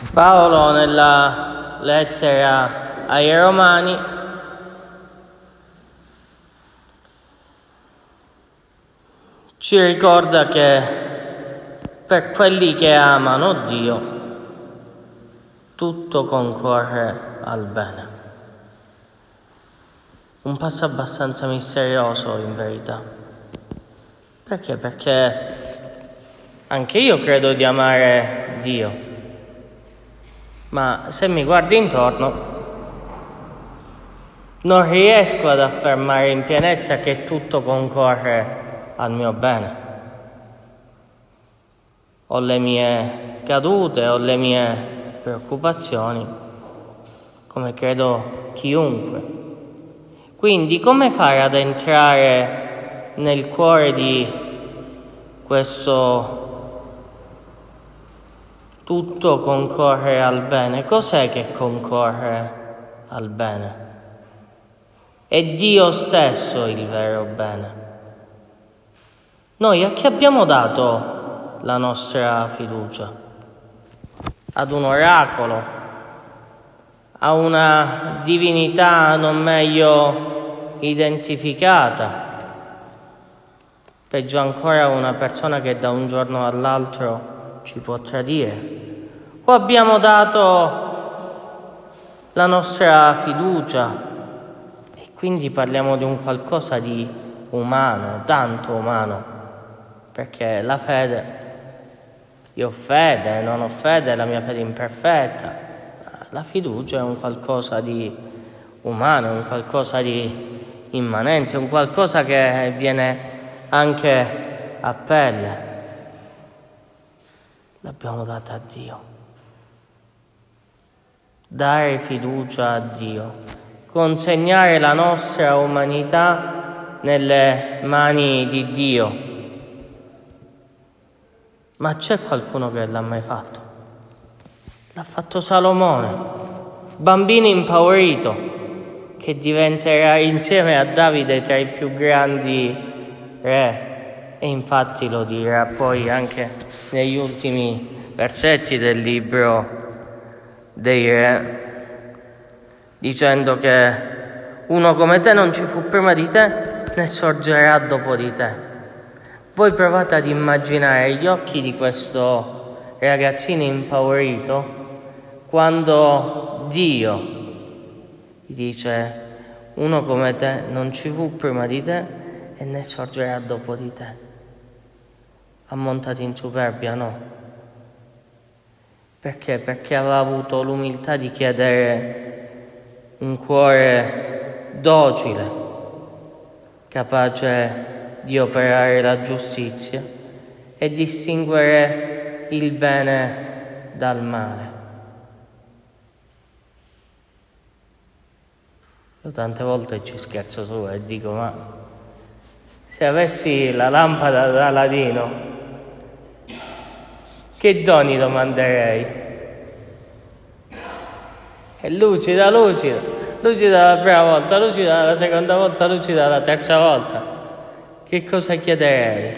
Paolo nella lettera ai Romani ci ricorda che per quelli che amano Dio tutto concorre al bene. Un passo abbastanza misterioso in verità. Perché? Perché anche io credo di amare Dio. Ma se mi guardo intorno non riesco ad affermare in pienezza che tutto concorre al mio bene. Ho le mie cadute, ho le mie preoccupazioni, come credo chiunque. Quindi come fare ad entrare nel cuore di questo tutto concorre al bene? Cos'è che concorre al bene? È Dio stesso il vero bene. Noi a chi abbiamo dato la nostra fiducia? Ad un oracolo? A una divinità non meglio identificata? Peggio ancora una persona che da un giorno all'altro ci può tradire? O abbiamo dato la nostra fiducia e quindi parliamo di un qualcosa di umano, tanto umano, perché la fede, io ho fede, non ho fede, la mia fede è imperfetta. La fiducia è un qualcosa di umano, è un qualcosa di immanente, è un qualcosa che viene anche a pelle. L'abbiamo data a Dio. Dare fiducia a Dio, consegnare la nostra umanità nelle mani di Dio. Ma c'è qualcuno che l'ha mai fatto? L'ha fatto Salomone, bambino impaurito, che diventerà insieme a Davide tra i più grandi re. E infatti lo dirà poi anche negli ultimi versetti del libro dei Re, dicendo che uno come te non ci fu prima di te né sorgerà dopo di te. Voi provate ad immaginare gli occhi di questo ragazzino impaurito quando Dio gli dice: uno come te non ci fu prima di te e né sorgerà dopo di te. Ammontato in superbia? No. Perché? Perché aveva avuto l'umiltà di chiedere un cuore docile, capace di operare la giustizia e distinguere il bene dal male. Io tante volte ci scherzo su e dico: ma se avessi la lampada da Aladino, che doni domanderei? È lucida, lucida, lucida la prima volta, lucida la seconda volta, lucida la terza volta. Che cosa chiederei?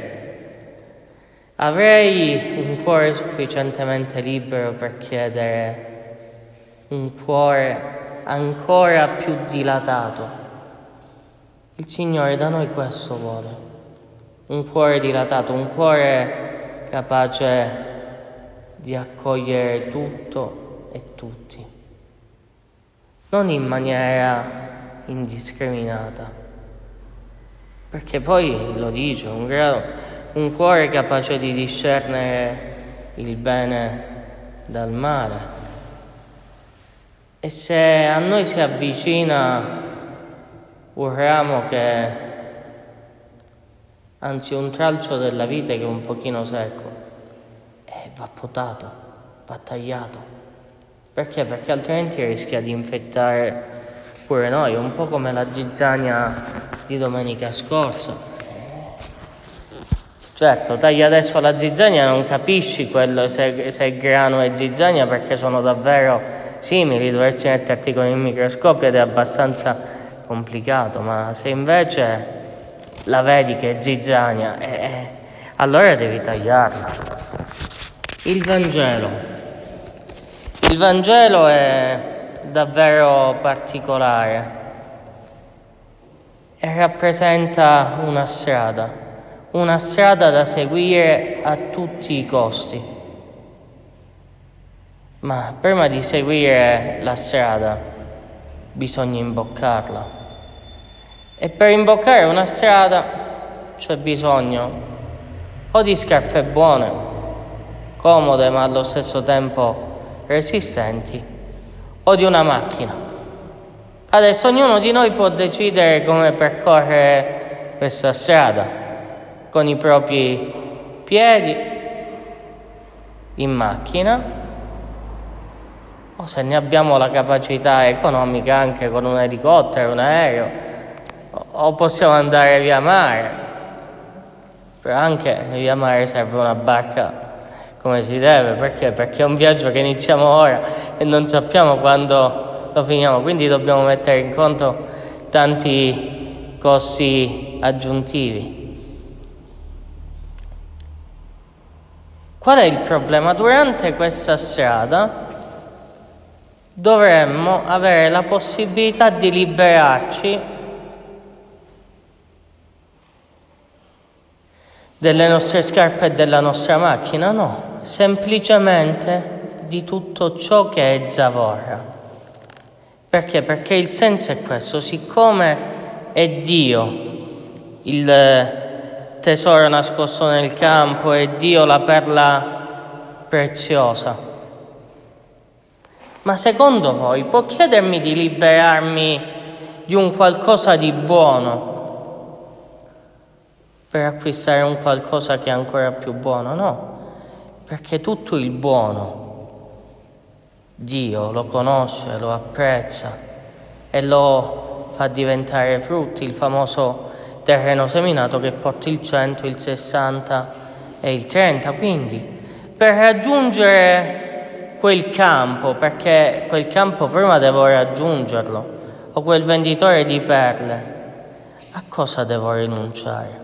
Avrei un cuore sufficientemente libero per chiedere un cuore ancora più dilatato. Il Signore da noi questo vuole, un cuore dilatato, un cuore capace di accogliere tutto e tutti, non in maniera indiscriminata, perché poi lo dice, un cuore capace di discernere il bene dal male. E se a noi si avvicina un ramo un tralcio della vite che è un pochino secco, va potato, va tagliato. Perché? Perché altrimenti rischia di infettare pure noi, un po' come la zizzania di domenica scorsa. Certo, tagli adesso la zizzania, non capisci se è grano e zizzania, perché sono davvero simili, dovresti metterti con il microscopio ed è abbastanza complicato, ma se invece la vedi che è zizzania, allora devi tagliarla. Il Vangelo Il Vangelo è davvero particolare e rappresenta una strada da seguire a tutti i costi. Ma prima di seguire la strada bisogna imboccarla. E per imboccare una strada c'è bisogno o di scarpe buone, comode ma allo stesso tempo resistenti, o di una macchina. Adesso ognuno di noi può decidere come percorrere questa strada, con i propri piedi, in macchina, o se ne abbiamo la capacità economica anche con un elicottero, un aereo, o possiamo andare via mare. Però anche via mare serve una barca come si deve, perché è un viaggio che iniziamo ora e non sappiamo quando lo finiamo, quindi dobbiamo mettere in conto tanti costi aggiuntivi. Qual è il problema? Durante questa strada dovremmo avere la possibilità di liberarci delle nostre scarpe e della nostra macchina? No. Semplicemente di tutto ciò che è zavorra. Perché? Perché il senso è questo: siccome è Dio il tesoro nascosto nel campo, è Dio la perla preziosa, ma secondo voi può chiedermi di liberarmi di un qualcosa di buono per acquistare un qualcosa che è ancora più buono? No. Perché tutto il buono Dio lo conosce, lo apprezza e lo fa diventare frutti, il famoso terreno seminato che porta il 100, il 60 e il 30. Quindi per raggiungere quel campo, perché quel campo prima devo raggiungerlo, o quel venditore di perle, a cosa devo rinunciare?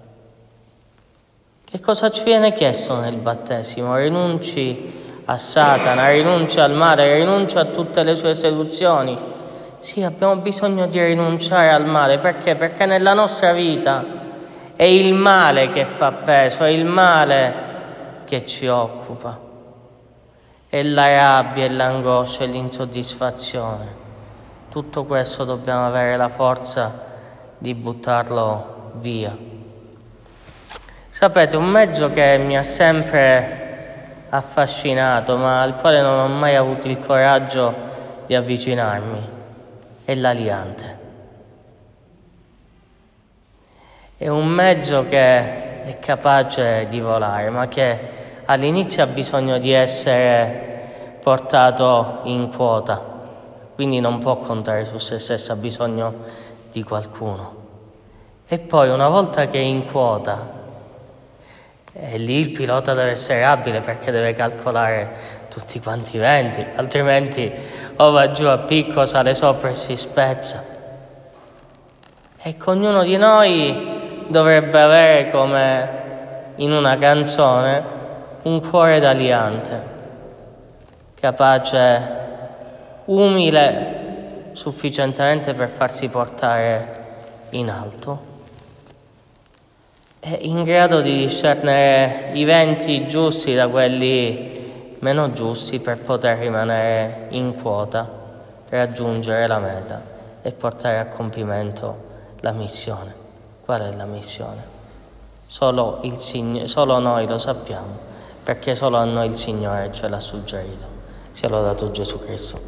Che cosa ci viene chiesto nel battesimo? Rinunci a Satana, rinunci al male, rinunci a tutte le sue seduzioni. Sì, abbiamo bisogno di rinunciare al male. Perché? Perché nella nostra vita è il male che fa peso, è il male che ci occupa. È la rabbia, è l'angoscia, è l'insoddisfazione. Tutto questo dobbiamo avere la forza di buttarlo via. Sapete, un mezzo che mi ha sempre affascinato, ma al quale non ho mai avuto il coraggio di avvicinarmi, è l'aliante. È un mezzo che è capace di volare, ma che all'inizio ha bisogno di essere portato in quota, quindi non può contare su se stesso, ha bisogno di qualcuno. E poi una volta che è in quota, e lì il pilota deve essere abile, perché deve calcolare tutti quanti i venti, altrimenti o va giù a picco, sale sopra e si spezza. Ecco, ognuno di noi dovrebbe avere, come in una canzone, un cuore d'aliante, capace, umile sufficientemente per farsi portare in alto, è in grado di discernere i venti giusti da quelli meno giusti per poter rimanere in quota, raggiungere la meta e portare a compimento la missione. Qual è la missione? Solo noi lo sappiamo, perché solo a noi il Signore ce l'ha suggerito. Sia lodato Gesù Cristo.